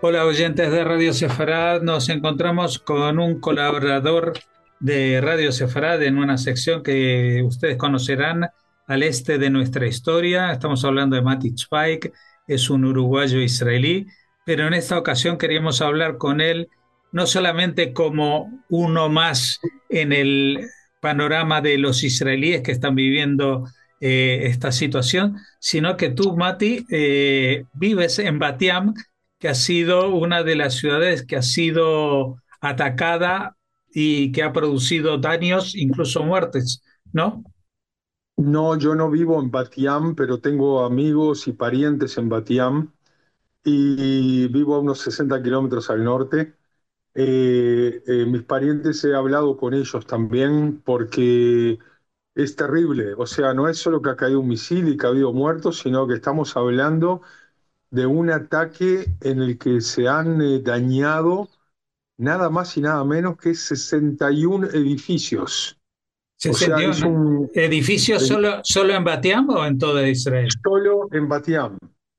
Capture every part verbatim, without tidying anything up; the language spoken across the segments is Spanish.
Hola oyentes de Radio Sefarad, nos encontramos con un colaborador de Radio Sefarad en una sección que ustedes conocerán al este de nuestra historia. Estamos hablando de Mati Spike, es un uruguayo israelí, pero en esta ocasión queríamos hablar con él no solamente como uno más en el panorama de los israelíes que están viviendo eh, esta situación, sino que tú, Mati, eh, vives en Batiam, que ha sido una de las ciudades que ha sido atacada y que ha producido daños, incluso muertes, ¿no? No, yo no vivo en Batiam, pero tengo amigos y parientes en Batiam y vivo a unos sesenta kilómetros al norte. Eh, eh, mis parientes he hablado con ellos también porque es terrible. O sea, no es solo que ha caído un misil y que ha habido muertos, sino que estamos hablando de un ataque en el que se han eh, dañado nada más y nada menos que sesenta y uno edificios. O sea, es sesenta y uno un... edificios eh, solo, solo en Batiam o en toda Israel. solo en Batiam.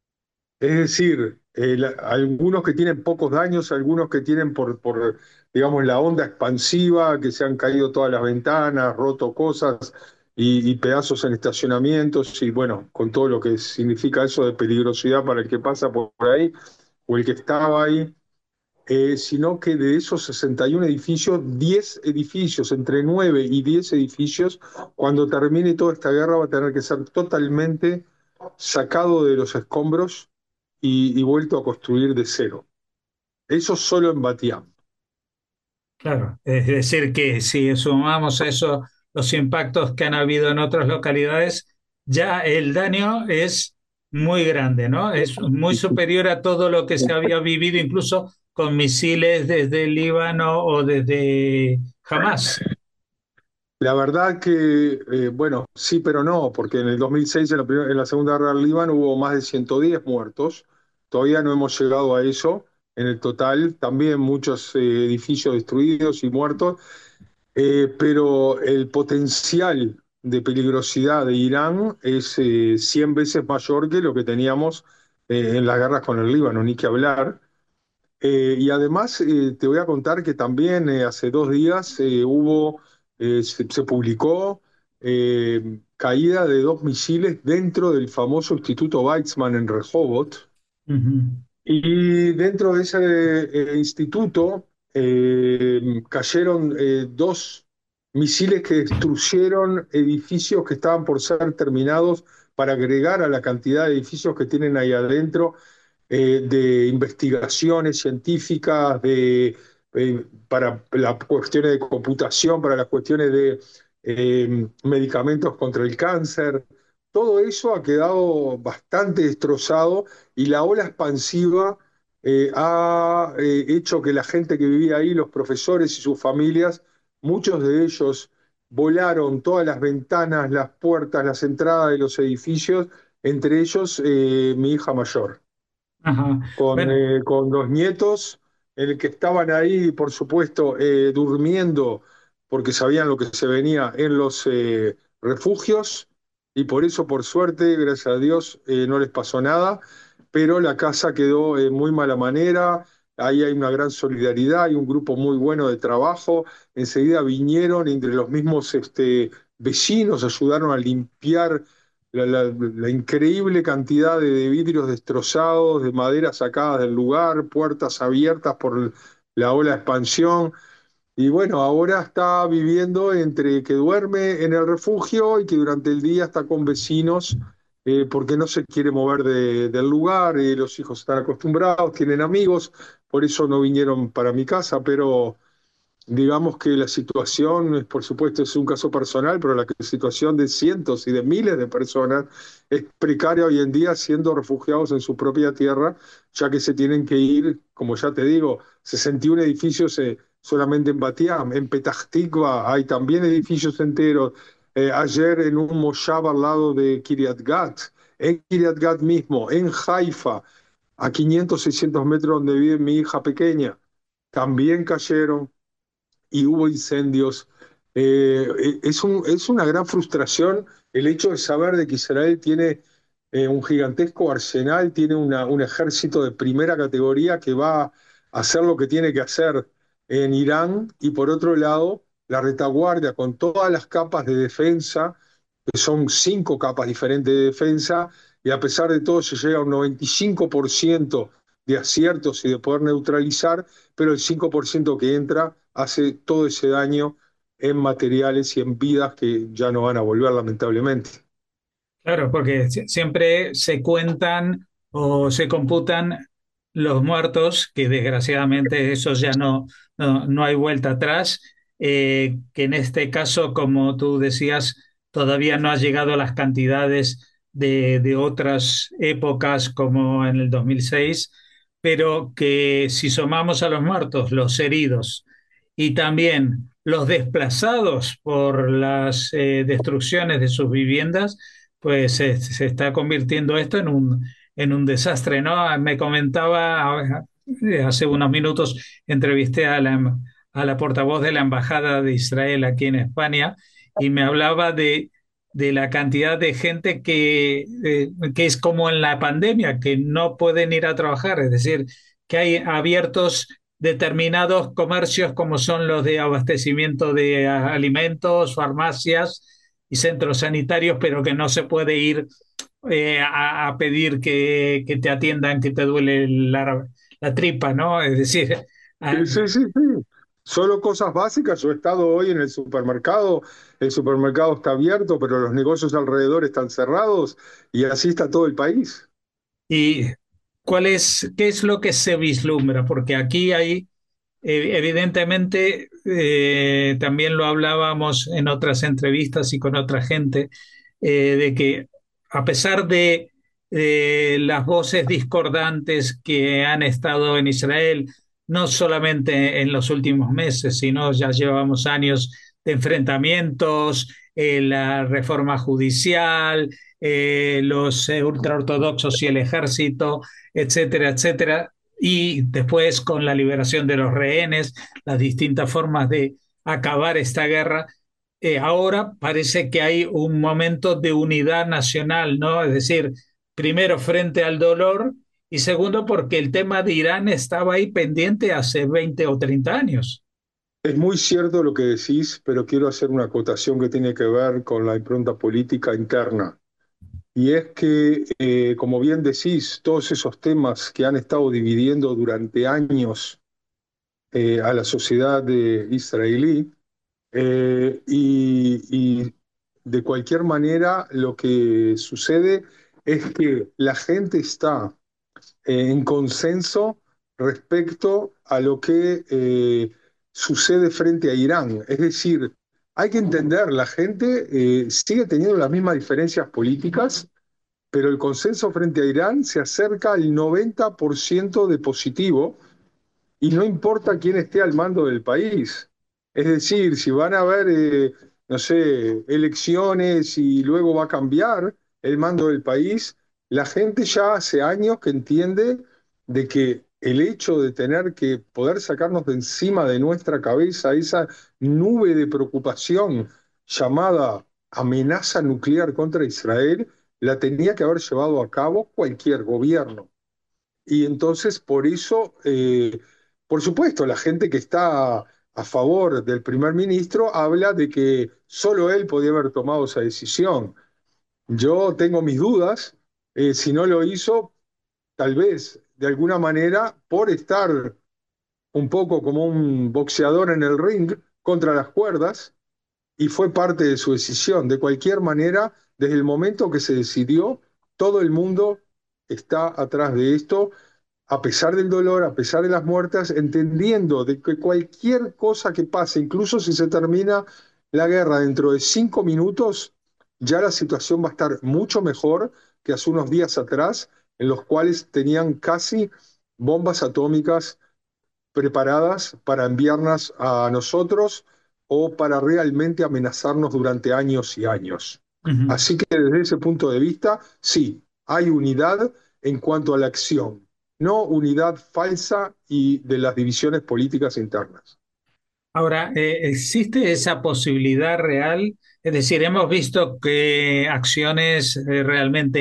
Es decir, eh, la- algunos que tienen pocos daños, algunos que tienen por, por, digamos, la onda expansiva, que se han caído todas las ventanas, roto cosas y, y pedazos en estacionamientos, y bueno, con todo lo que significa eso de peligrosidad para el que pasa por ahí o el que estaba ahí. Eh, sino que de esos sesenta y uno edificios, diez edificios, entre nueve y diez edificios, cuando termine toda esta guerra va a tener que ser totalmente sacado de los escombros y, y vuelto a construir de cero. Eso solo en Batiam. Claro, es decir, que si sumamos a eso los impactos que han habido en otras localidades, ya el daño es muy grande, ¿no? Es muy superior a todo lo que se había vivido, incluso con misiles desde el Líbano o desde Hamas. La verdad que, eh, bueno, sí, pero no, porque en el dos mil seis, en la, primera- en la Segunda Guerra del Líbano, hubo más de ciento diez muertos. Todavía no hemos llegado a eso en el total. También muchos eh, edificios destruidos y muertos. Eh, pero el potencial de peligrosidad de Irán es eh, cien veces mayor que lo que teníamos eh, en las guerras con el Líbano, ni que hablar. Eh, y además eh, te voy a contar que también eh, hace dos días eh, hubo, eh, se, se publicó eh, caída de dos misiles dentro del famoso Instituto Weizmann en Rehovot. Ujú. Y dentro de ese eh, instituto eh, cayeron eh, dos misiles que destruyeron edificios que estaban por ser terminados para agregar a la cantidad de edificios que tienen ahí adentro, eh, de investigaciones científicas, de, eh, para las cuestiones de computación, para las cuestiones de eh, medicamentos contra el cáncer. Todo eso ha quedado bastante destrozado y la ola expansiva eh, ha eh, hecho que la gente que vivía ahí, los profesores y sus familias, muchos de ellos volaron todas las ventanas, las puertas, las entradas de los edificios, entre ellos eh, mi hija mayor Ajá. con, Bueno, eh, con los nietos, en el que estaban ahí, por supuesto, eh, durmiendo, porque sabían lo que se venía en los eh, refugios, y por eso, por suerte, gracias a Dios, eh, no les pasó nada, pero la casa quedó en muy mala manera. Ahí hay una gran solidaridad, hay un grupo muy bueno de trabajo. Enseguida vinieron entre los mismos este, vecinos, ayudaron a limpiar la, la- la increíble cantidad de, de vidrios destrozados, de madera sacadas del lugar, puertas abiertas por la ola de expansión. Y bueno, ahora está viviendo entre que duerme en el refugio y que durante el día está con vecinos, eh, porque no se quiere mover de- del lugar. Eh, los hijos están acostumbrados, tienen amigos, por eso no vinieron para mi casa, pero digamos que la situación, es, por supuesto, es un caso personal, pero la situación de cientos y de miles de personas es precaria hoy en día siendo refugiados en su propia tierra, ya que se tienen que ir, como ya te digo, sesenta y uno edificios eh, solamente en Batiam, en Petah Tikva hay también edificios enteros. Eh, ayer en un moshav al lado de Kiryat Gat, en Kiryat Gat mismo, en Haifa, a quinientos seiscientos metros donde vive mi hija pequeña, también cayeron y hubo incendios. Eh, es un, es una gran frustración el hecho de saber de que Israel tiene eh, un gigantesco arsenal, tiene una- un ejército de primera categoría que va a hacer lo que tiene que hacer en Irán, y por otro lado, la retaguardia con todas las capas de defensa, que son cinco capas diferentes de defensa, y a pesar de todo se llega a un noventa y cinco por ciento de aciertos y de poder neutralizar, pero el cinco por ciento que entra hace todo ese daño en materiales y en vidas que ya no van a volver, lamentablemente. Claro, porque si- siempre se cuentan o se computan los muertos, que desgraciadamente eso ya no, no, no hay vuelta atrás, eh, que en este caso, como tú decías, todavía no ha llegado a las cantidades de, de otras épocas como en el dos mil seis, pero que si sumamos a los muertos, los heridos y también los desplazados por las eh, destrucciones de sus viviendas, pues se, se está convirtiendo esto en un, en un desastre, ¿no? Me comentaba eh, hace unos minutos, entrevisté a la, a la portavoz de la Embajada de Israel aquí en España y me hablaba de, de la cantidad de gente que, eh, que es como en la pandemia, que no pueden ir a trabajar, es decir, que hay abiertos determinados comercios como son los de abastecimiento de a, alimentos, farmacias y centros sanitarios, pero que no se puede ir eh, a, a, pedir que, que, te atiendan, que te duele la, la tripa, ¿no? Es decir, Sí, a, sí, sí, sí. Solo cosas básicas. Yo he estado hoy en el supermercado, el supermercado está abierto, pero los negocios alrededor están cerrados, y así está todo el país. y cuál es, qué es lo que se vislumbra, porque aquí hay Eh, evidentemente, eh, también lo hablábamos en otras entrevistas y con otra gente, eh, de que a pesar de eh, las voces discordantes que han estado en Israel, no solamente en los últimos meses, sino ya llevamos años de enfrentamientos, eh, la reforma judicial, eh, los eh, ultraortodoxos y el ejército, etcétera, etcétera, y después con la liberación de los rehenes, las distintas formas de acabar esta guerra, eh, ahora parece que hay un momento de unidad nacional, ¿no? Es decir, primero frente al dolor y segundo porque el tema de Irán estaba ahí pendiente hace veinte o treinta años. Es muy cierto lo que decís, pero quiero hacer una acotación que tiene que ver con la impronta política interna. Y es que, eh, como bien decís, todos esos temas que han estado dividiendo durante años eh, a la sociedad de israelí, eh, y, y de cualquier manera lo que sucede es que la gente está eh, en consenso respecto a lo que eh, sucede frente a Irán. Es decir, hay que entender, la gente eh, sigue teniendo las mismas diferencias políticas, pero el consenso frente a Irán se acerca al noventa por ciento de positivo, y no importa quién esté al mando del país. Es decir, si van a haber, eh, no sé, elecciones y luego va a cambiar el mando del país, la gente ya hace años que entiende de que el hecho de tener que poder sacarnos de encima de nuestra cabeza esa nube de preocupación llamada amenaza nuclear contra Israel, la tenía que haber llevado a cabo cualquier gobierno. Y entonces, por eso, eh, por supuesto, la gente que está a favor del primer ministro habla de que solo él podía haber tomado esa decisión. Yo tengo mis dudas, eh, si no lo hizo, tal vez de alguna manera por estar un poco como un boxeador en el ring contra las cuerdas, y fue parte de su decisión. De cualquier manera, desde el momento que se decidió, todo el mundo está atrás de esto, a pesar del dolor, a pesar de las muertes, entendiendo de que cualquier cosa que pase, incluso si se termina la guerra dentro de cinco minutos, ya la situación va a estar mucho mejor que hace unos días atrás, en los cuales tenían casi bombas atómicas preparadas para enviarnos a nosotros o para realmente amenazarnos durante años y años. Uh -huh. Así que desde ese punto de vista, sí, hay unidad en cuanto a la acción, no unidad falsa y de las divisiones políticas internas. Ahora, eh, ¿existe esa posibilidad real? Es decir, hemos visto que acciones eh, realmente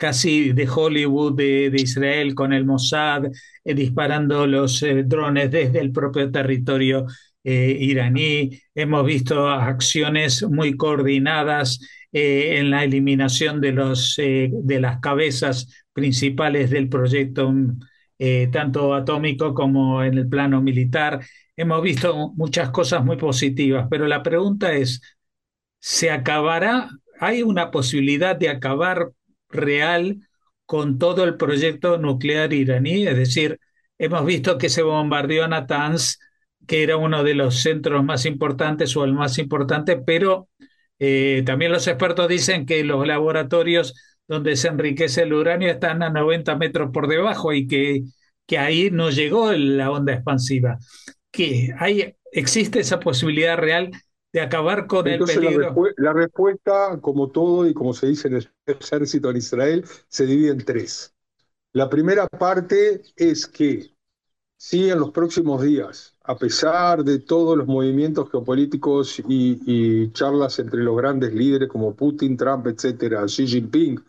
casi de Hollywood de, de Israel con el Mossad, eh, disparando los eh, drones desde el propio territorio eh, iraní. Hemos visto acciones muy coordinadas eh, en la eliminación de, los, eh, de las cabezas principales del proyecto, eh, tanto atómico como en el plano militar. Hemos visto muchas cosas muy positivas, pero la pregunta es, ¿se acabará? ¿Hay una posibilidad de acabar real con todo el proyecto nuclear iraní? Es decir, hemos visto que se bombardeó Natanz, que era uno de los centros más importantes o el más importante, pero eh, también los expertos dicen que los laboratorios donde se enriquece el uranio están a noventa metros por debajo y que, que ahí no llegó la onda expansiva. ¿Que hay, existe esa posibilidad real de acabar con el Entonces la, peligro? respu- la respuesta, como todo y como se dice en el ejército en Israel, se divide en tres. La primera parte es que si en los próximos días, a pesar de todos los movimientos geopolíticos y, y charlas entre los grandes líderes como Putin, Trump, etcétera, Xi Jinping,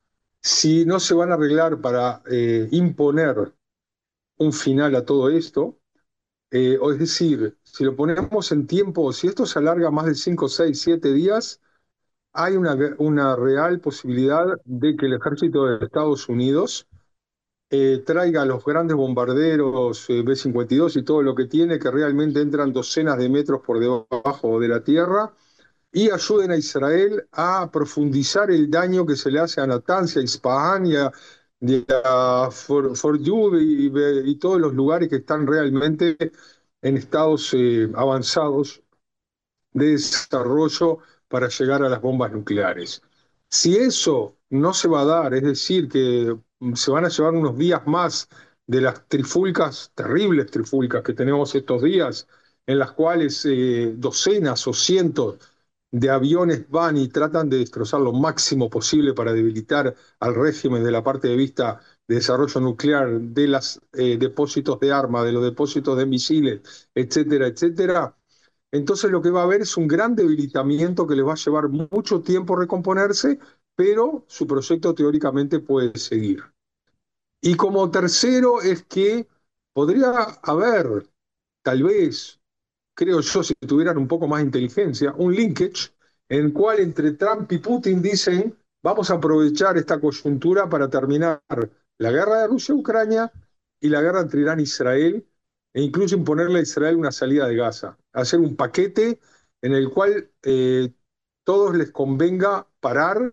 si no se van a arreglar para eh, imponer un final a todo esto, eh, o es decir, si lo ponemos en tiempo, si esto se alarga más de cinco, seis, siete días, hay una, una real posibilidad de que el ejército de Estados Unidos eh, traiga los grandes bombarderos eh, B cincuenta y dos y todo lo que tiene, que realmente entran docenas de metros por debajo de la tierra, y ayuden a Israel a profundizar el daño que se le hace a Natanz, a Isfahan y a, y a For, Fordow y, y todos los lugares que están realmente en estados eh, avanzados de desarrollo para llegar a las bombas nucleares. Si eso no se va a dar, es decir, que se van a llevar unos días más de las trifulcas, terribles trifulcas que tenemos estos días, en las cuales eh, docenas o cientos de aviones van y tratan de destrozar lo máximo posible para debilitar al régimen de la parte de vista de desarrollo nuclear, de los eh, depósitos de armas, de los depósitos de misiles, etcétera, etcétera. Entonces lo que va a haber es un gran debilitamiento que les va a llevar mucho tiempo recomponerse, pero su proyecto teóricamente puede seguir. Y como tercero es que podría haber, tal vez, creo yo, si tuvieran un poco más de inteligencia, un linkage en el cual entre Trump y Putin dicen, vamos a aprovechar esta coyuntura para terminar la guerra de Rusia-Ucrania y la guerra entre Irán e Israel, e incluso imponerle a Israel una salida de Gaza, hacer un paquete en el cual eh, todos les convenga parar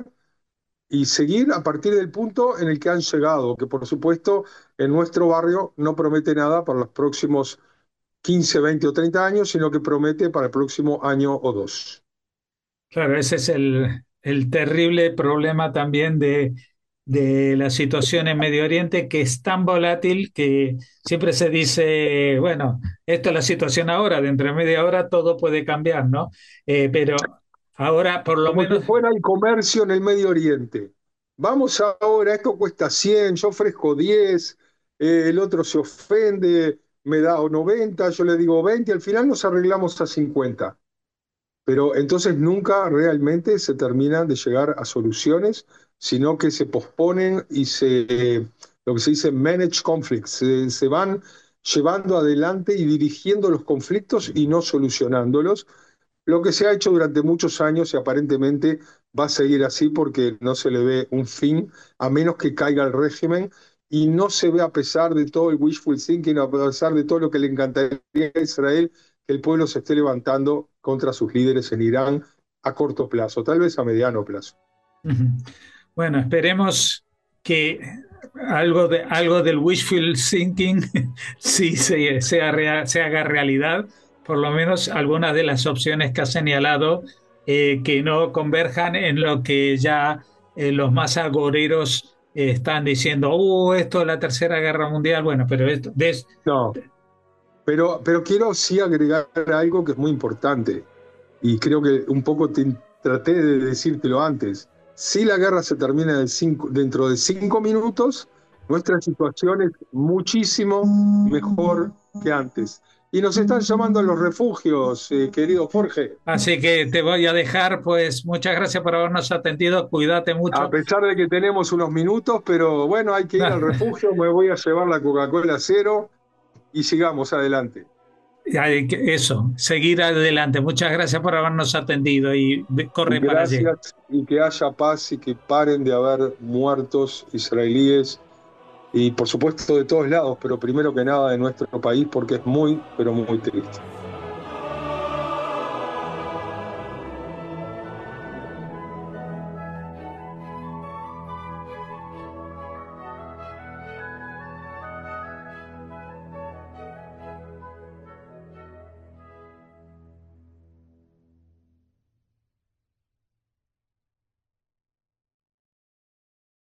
y seguir a partir del punto en el que han llegado, que por supuesto en nuestro barrio no promete nada para los próximos quince, veinte o treinta años, sino que promete para el próximo año o dos. Claro, ese es el, el terrible problema también de, de la situación en Medio Oriente, que es tan volátil que siempre se dice, bueno, esto es la situación ahora, dentro de media hora todo puede cambiar, ¿no? Eh, pero ahora, por lo Como si menos, fuera el comercio en el Medio Oriente. Vamos ahora, esto cuesta cien, yo ofrezco diez, eh, el otro se ofende, me da noventa, yo le digo veinte, al final nos arreglamos a cincuenta. Pero entonces nunca realmente se terminan de llegar a soluciones, sino que se posponen y se, eh, lo que se dice manage conflicts, se, se van llevando adelante y dirigiendo los conflictos y no solucionándolos, lo que se ha hecho durante muchos años y aparentemente va a seguir así porque no se le ve un fin, a menos que caiga el régimen, y no se ve, a pesar de todo el wishful thinking, a pesar de todo lo que le encantaría a Israel, que el pueblo se esté levantando contra sus líderes en Irán a corto plazo, tal vez a mediano plazo. ujú. Bueno, esperemos que algo, de, algo del wishful thinking sí se, sea rea- se haga realidad, por lo menos algunas de las opciones que ha señalado, eh, que no converjan en lo que ya eh, los más agoreros eh, están diciendo, uh, esto es la Tercera Guerra Mundial. Bueno, pero esto, de, No, pero, pero quiero sí agregar algo que es muy importante, y creo que un poco te, traté de decírtelo antes. Si la guerra se termina de cinco, dentro de cinco minutos, nuestra situación es muchísimo mejor que antes. y nos están llamando a los refugios, eh, querido Jorge. Así que te voy a dejar, pues muchas gracias por habernos atendido, cuídate A mucho. pesar de que tenemos unos minutos, pero bueno, hay que ir al refugio, me voy a llevar la Coca-Cola cero y sigamos adelante. Hay que- Eso, seguir adelante. Muchas gracias por habernos atendido y ve- corre para allí. Gracias y que haya paz y que paren de haber muertos israelíes y por supuesto de todos lados, pero primero que nada de nuestro país porque es muy, pero muy triste.